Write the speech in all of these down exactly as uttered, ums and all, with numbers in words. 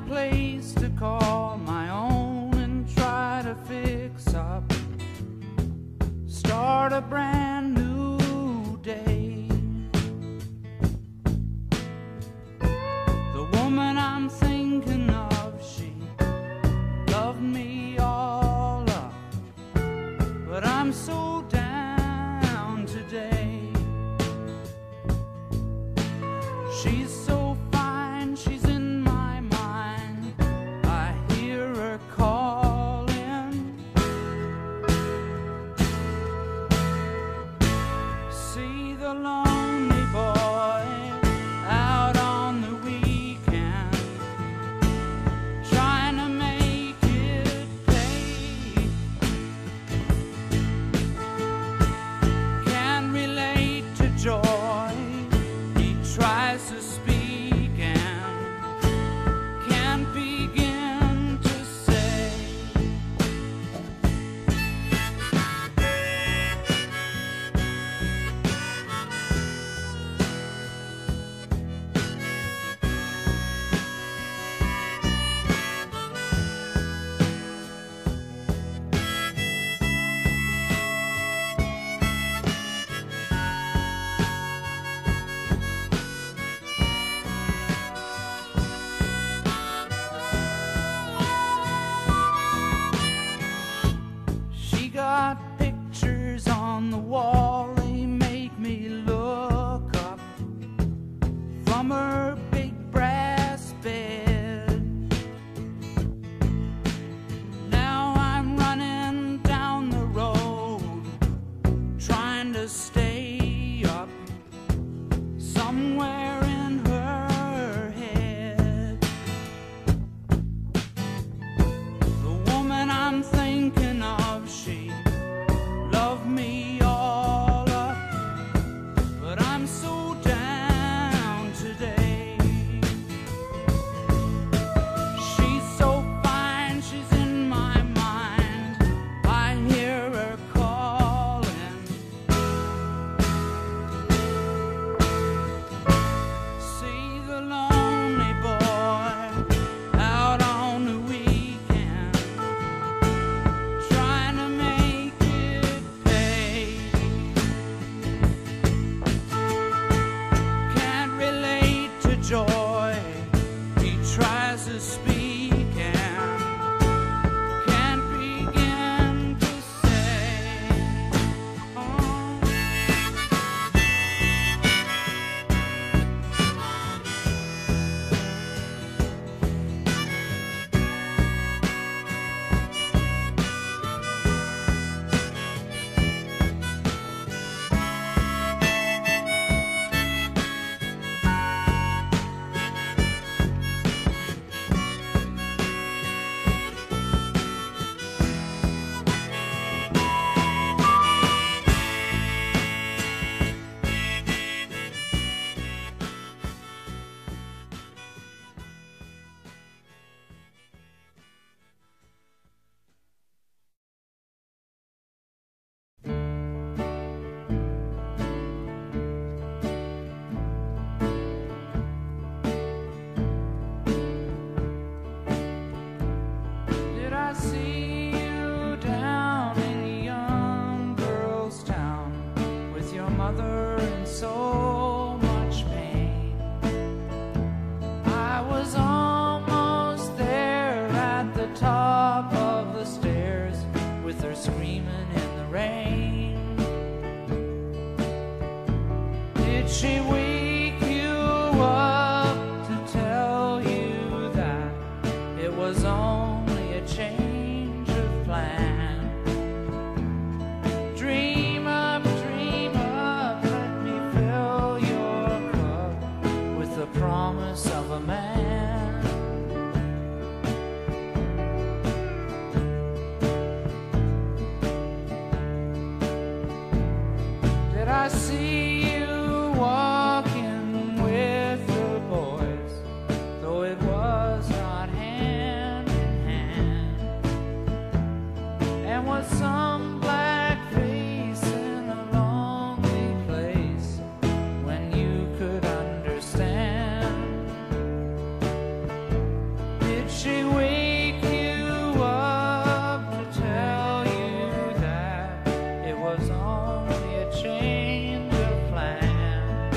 place to call my own and try to fix up, start a brand new day. The woman I'm thinking of, she loved me all up, but I'm so down today. She's so fine, she's in my mind, I hear her calling. See the lonely boy out on the weekend, trying to make it pay. Can't relate to joy, he tries to speak and can't begin to say. She got pictures on the wall, they make me look up from her big brass bed. Now I'm running down the road, trying to stay up somewhere in her head. The woman I'm thinking of, she loved me all up, but I'm so down today. She's so fine, she's in my mind, I hear her calling. See the lonely boy out on the weekend, trying to make it pay. Can't relate to joy, he tries to speak and can't begin to say. Oh. Did I see you down in a young girl's town with your mother in so much pain? I was almost there at the top of the stairs with her screaming in the rain. Did she wake you up to tell you that it was only a change of plan? Dream up, dream up, let me fill your cup with the promise of a man. Did I see you walking with the boys, though it was not hand in Did she wake you up to tell you that it was only a change of plan?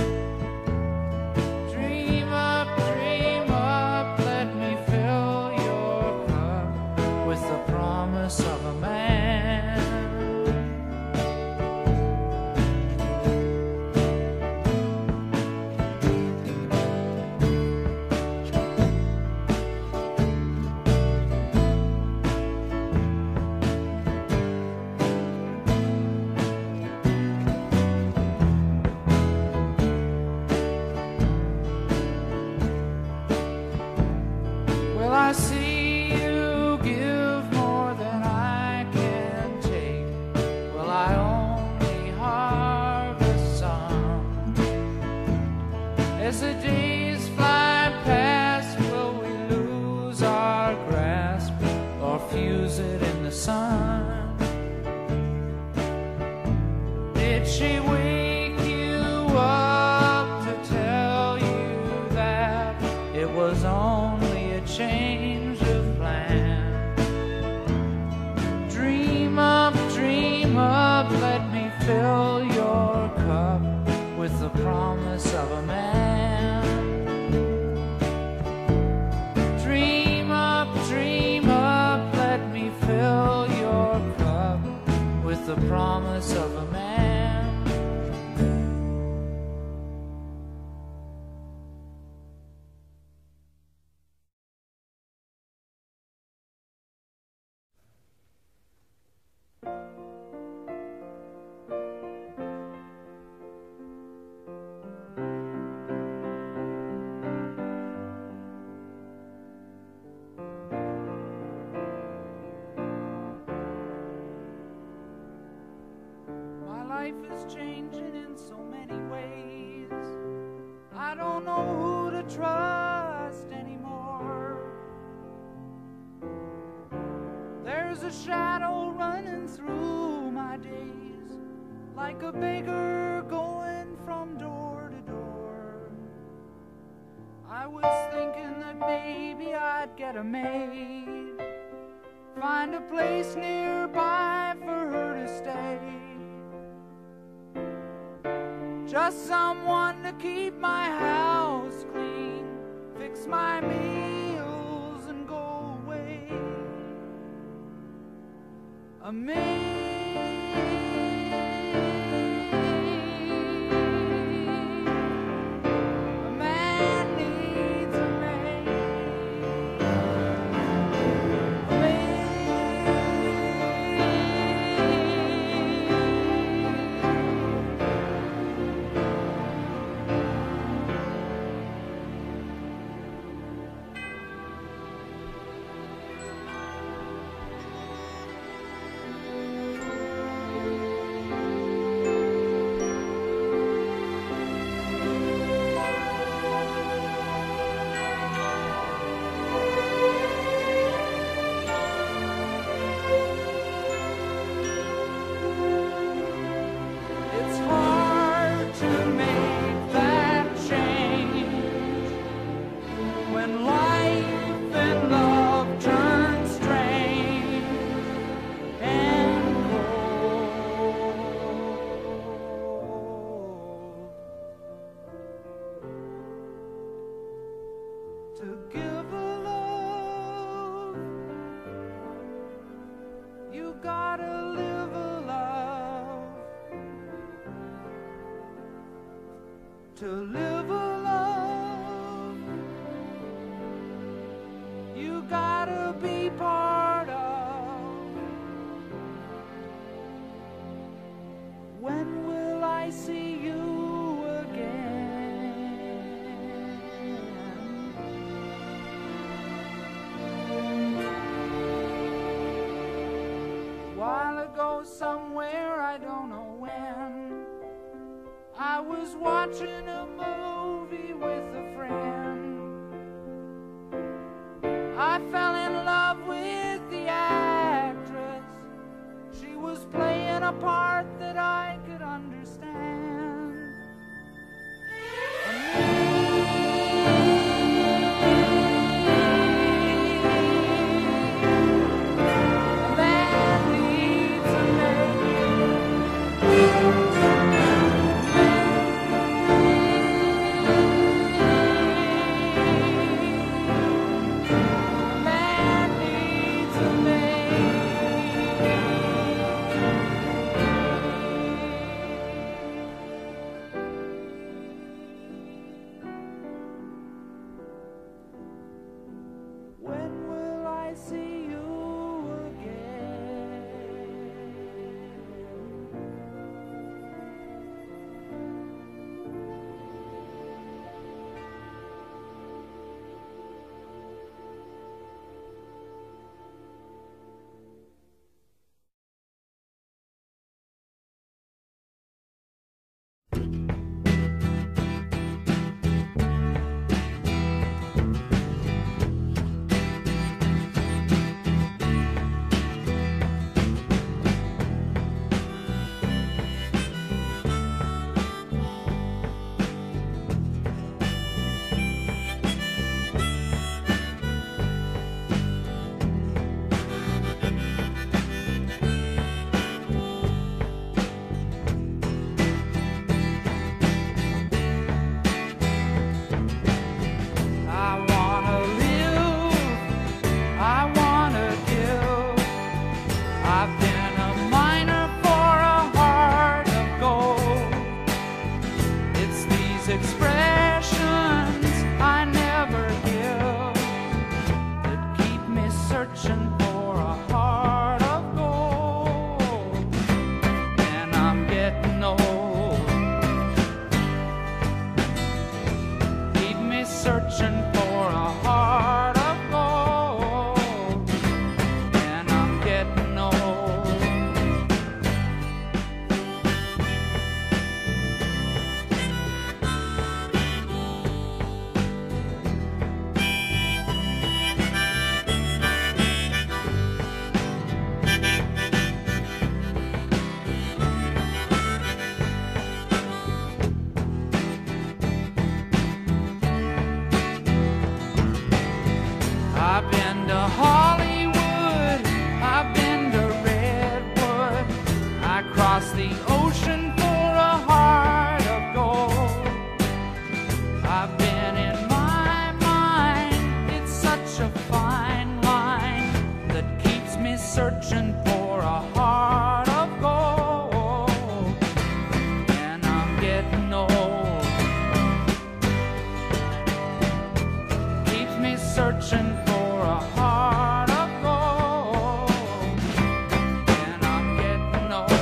Dream up, dream up, let me fill your cup with the promise of a man. Well, I see you give more than I can take. Well, I only harvest some. As the days fly past, will we lose our grasp or fuse it in the sun? Did she wake you up to tell you that it was only a change of plan? Dream up, dream up, let me fill your cup with the promise of a man. Dream up, dream up, let me fill your cup with the promise of a man. My life is changing in so many ways. I don't know who to trust anymore. There's a shadow running through my days, like a beggar going from door to door. I was thinking that maybe I'd get a maid, find a place nearby for her to stay. Just someone to keep my house clean, fix my meals and go away. A maid, a man needs a maid, a It's hard to make that change when life and love turn strange and cold. To give a love, you gotta live a love. To live a love, you gotta be part of. When will I see you again? While ago somewhere, I don't know when, I was watching a movie with a friend. I fell in love with the actress. She was playing a part that I could understand. A maid, When will I see you again? I've been to Hollywood, I've been to Redwood, I crossed the ocean for a heart of gold. I've been in my mind, it's such a fine line that keeps me searching for a heart of gold. And I'm getting old, keeps me searching for a heart of gold, and I'm getting old.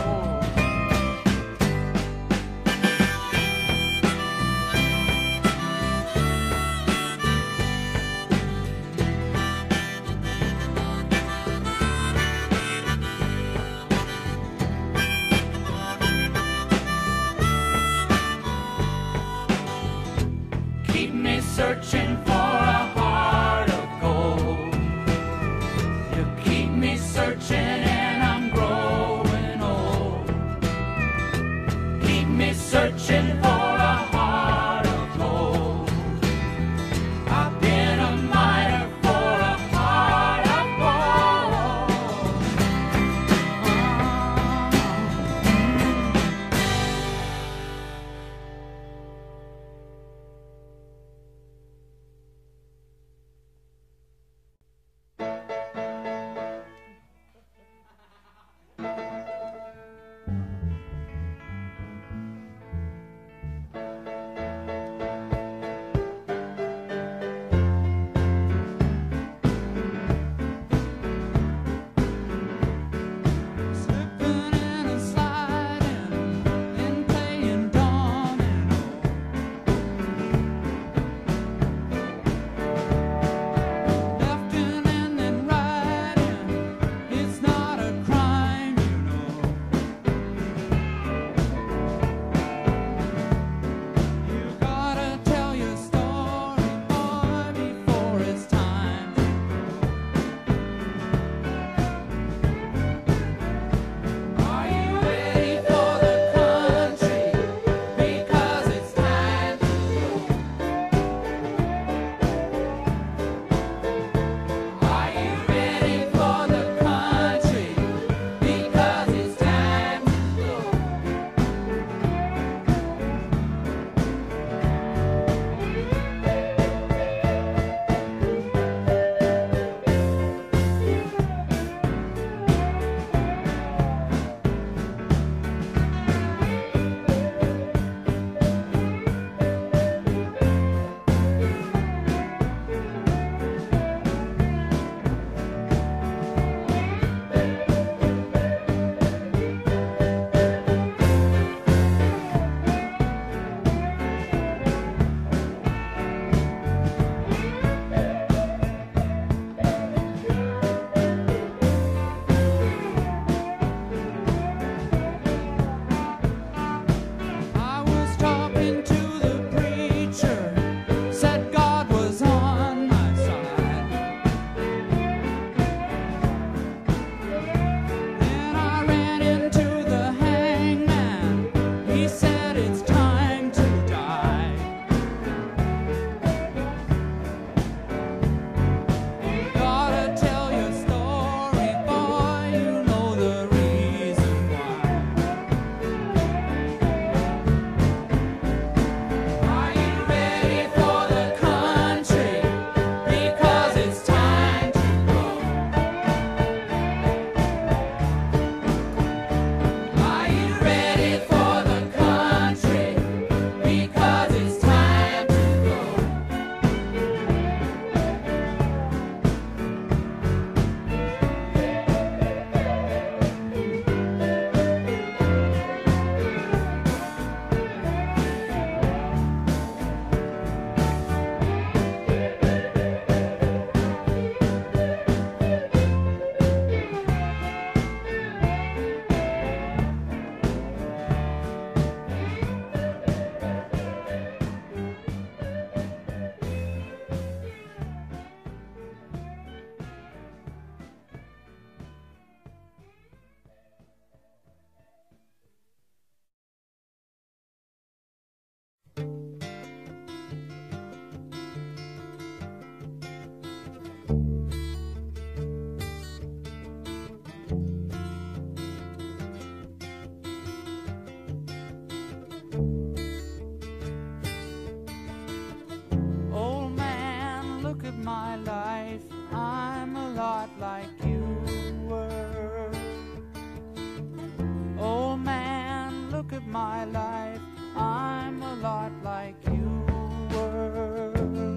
my life, I'm a lot like you were.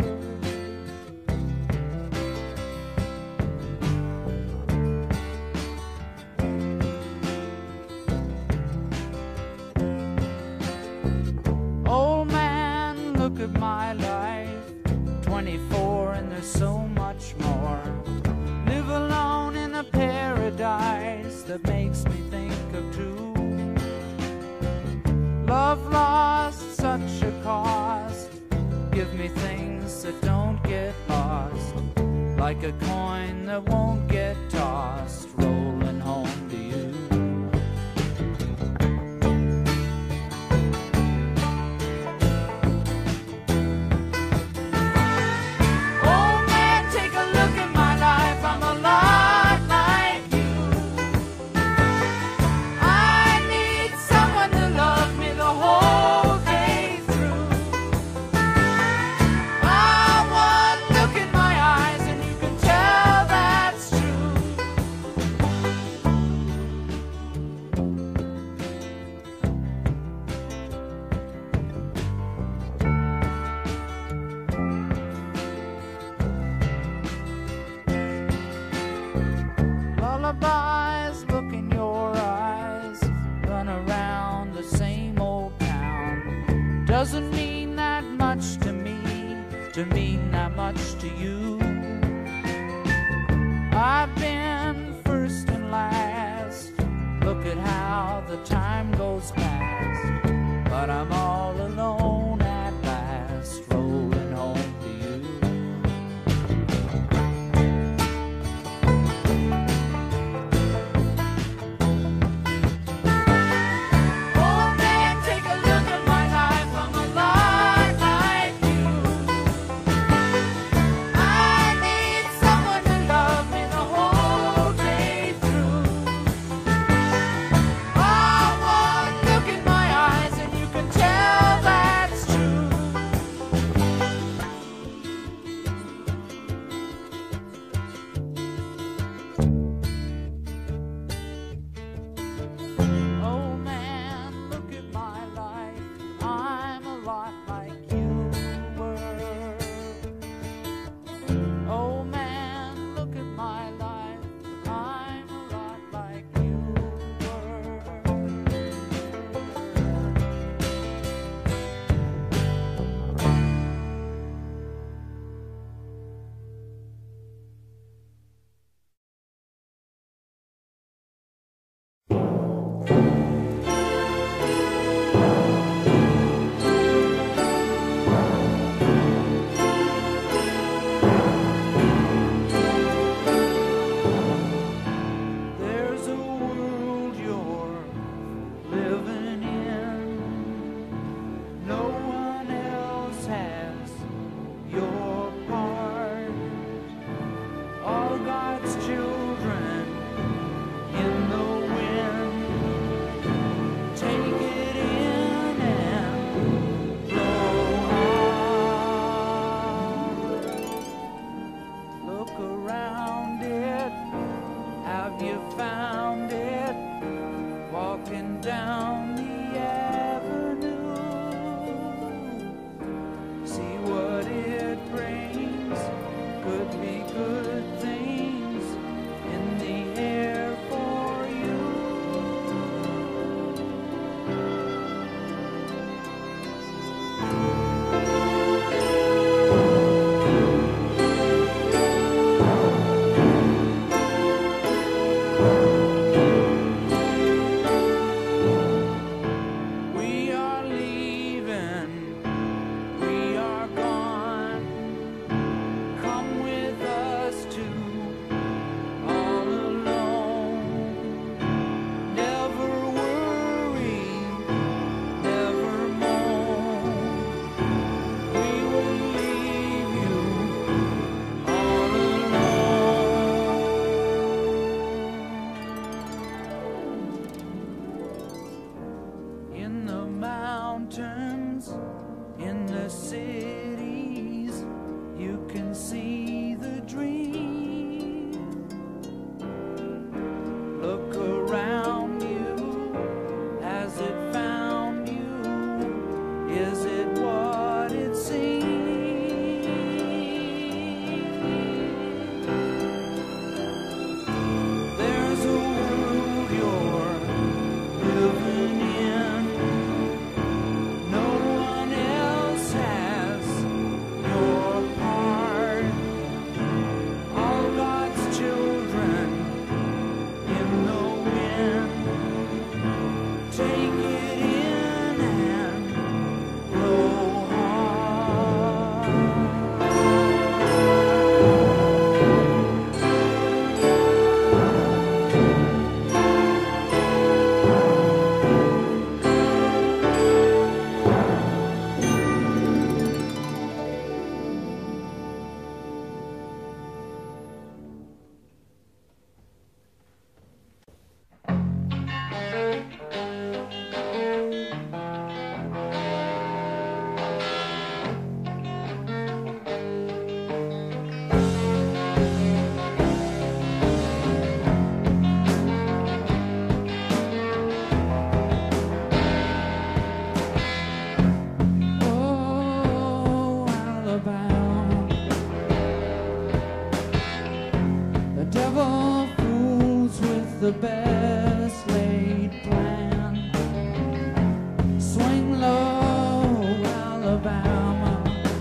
Old man, look at my life, twenty-four and there's so much more. Live alone in a paradise that makes me think of two. Love lost, such a cost. Give me things that don't get lost, like a coin that won't get tossed, rolling home to you. Lullabies, look in your eyes, run around the same old town. Doesn't mean that much to me, to mean that much to you. I've been first and last, look at how the time goes past, but I'm all alone at last, rolling home to you. Down the avenue, see what it brings, could be good things, devil fools with the best laid plan. Swing low, Alabama.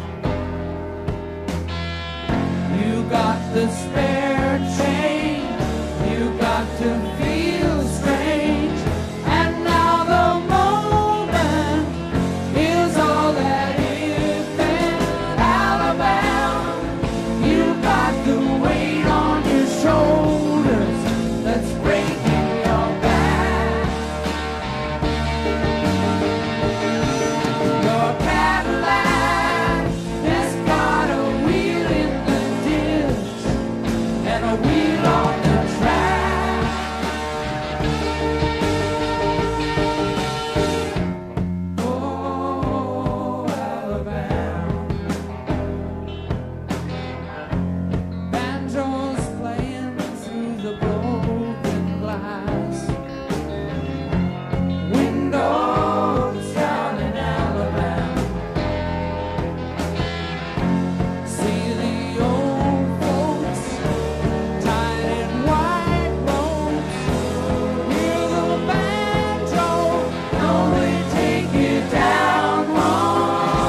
You got the spare chain. You got to feel strange. And now the moment is all that is then. Alabama, you got the weight on your shoulders that's breaking your back. Your Cadillac has got a wheel in the ditch and a wheel on the track. Oh, Alabama. Banjos playing through the broken glass. Windows down in Alabama. See the old folks tied in white robes. Hear the banjo, know they take you down home.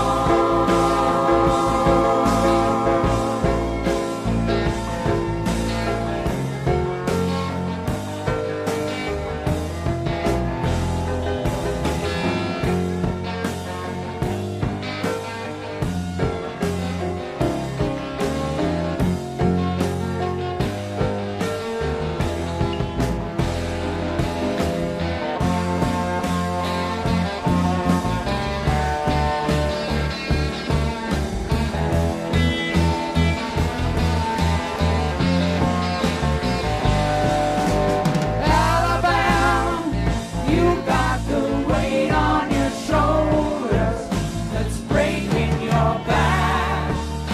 Alabama, you got the weight on your shoulders that's breaking your back.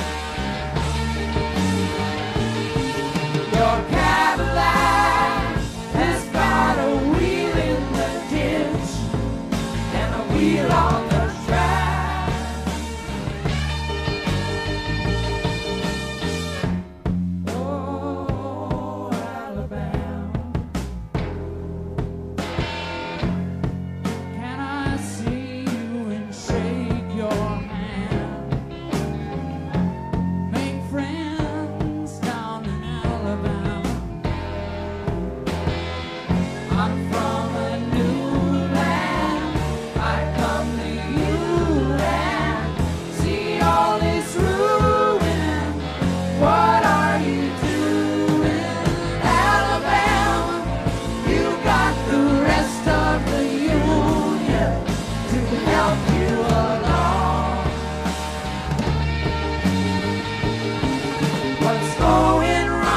Your Cadillac has got a wheel in the ditch and a wheel on the track. Oh, Alabama. Can I see you and shake your hand? Make friends down in Alabama. I'm from a new land. I come to you and see all this ruin. What are you doing, Alabama? You got the rest of the union to help you along. What's going wrong?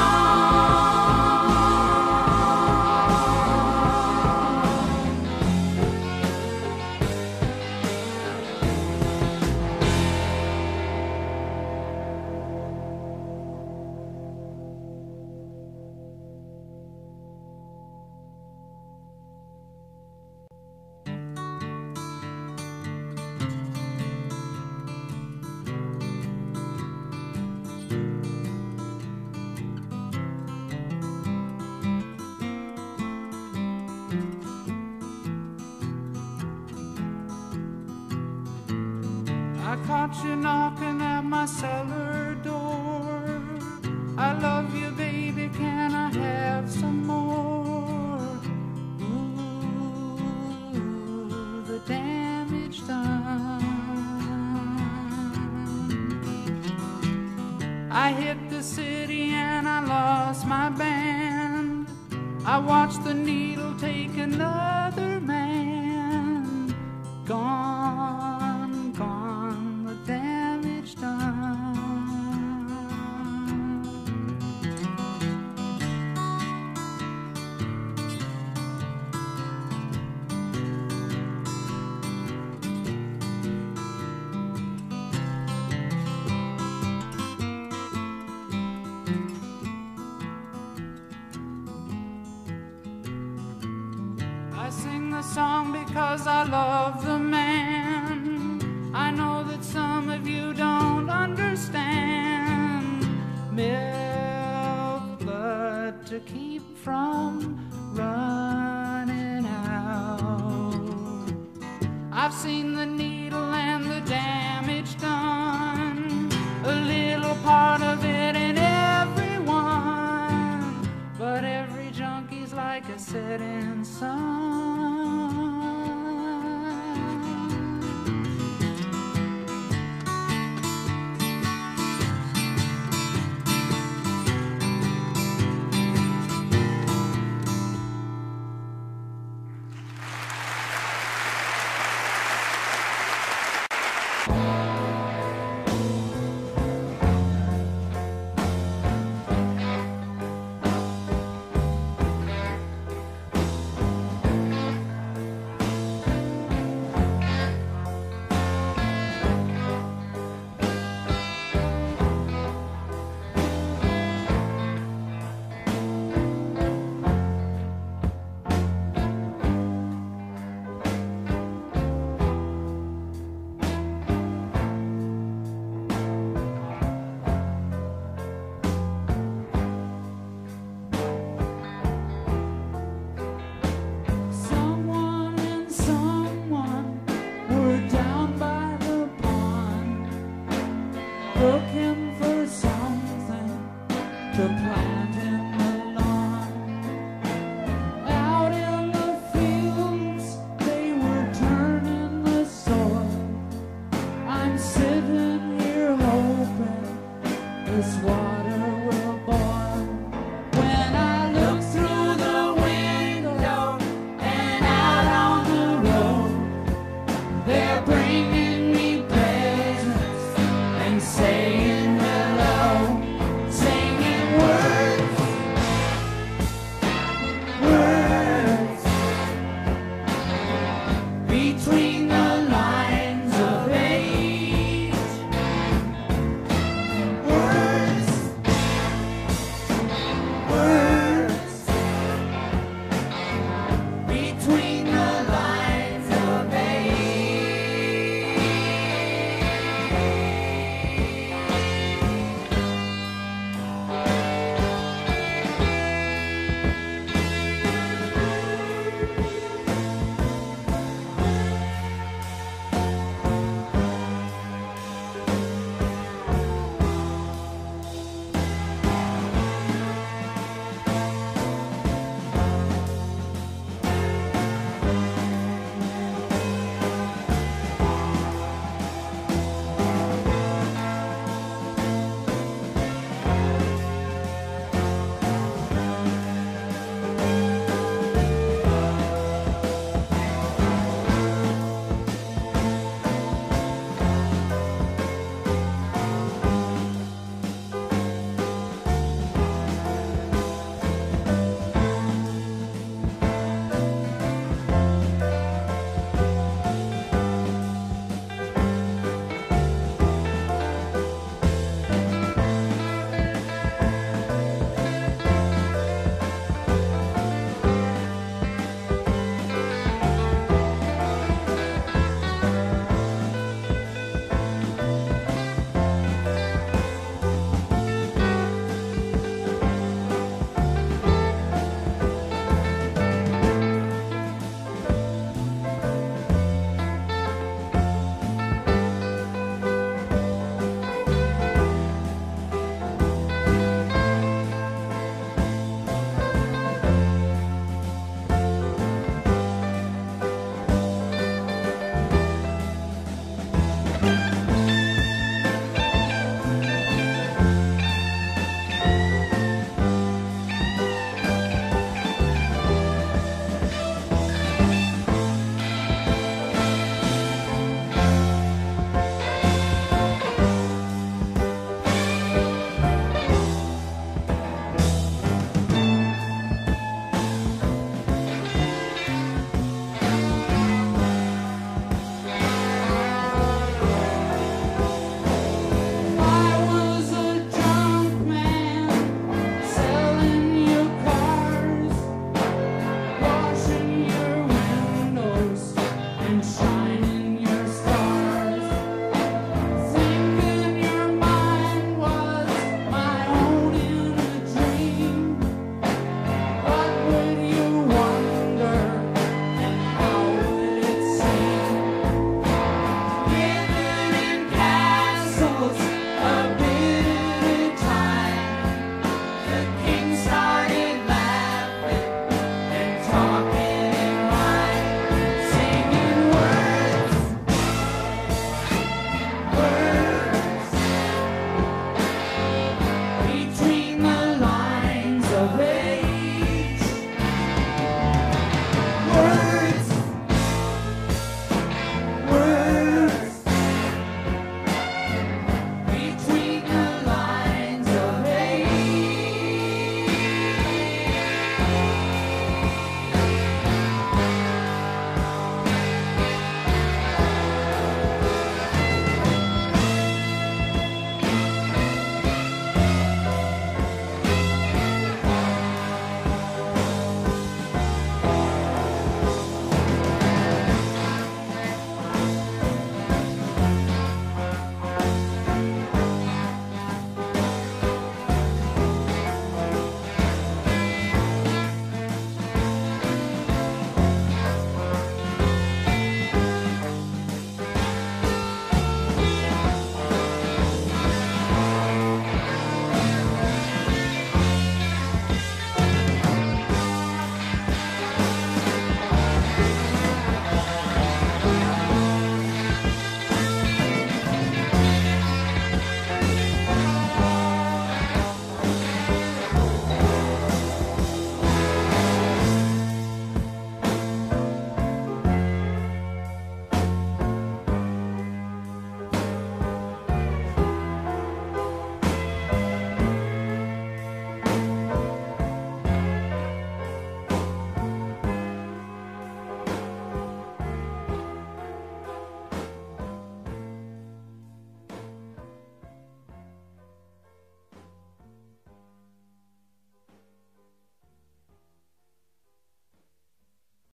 I caught you knocking at my cellar door. I love you, baby, can I have some more? Ooh, the damage done. I hit the city and I lost my band. I watched the needle take another man. Gone, gone, the damage done. I sing the song because I love the man. I know that some of you don't understand. Milk, blood, to keep from running out. I've seen the needle and the damage done, a little part of it in everyone, but every junkie's like a setting sun.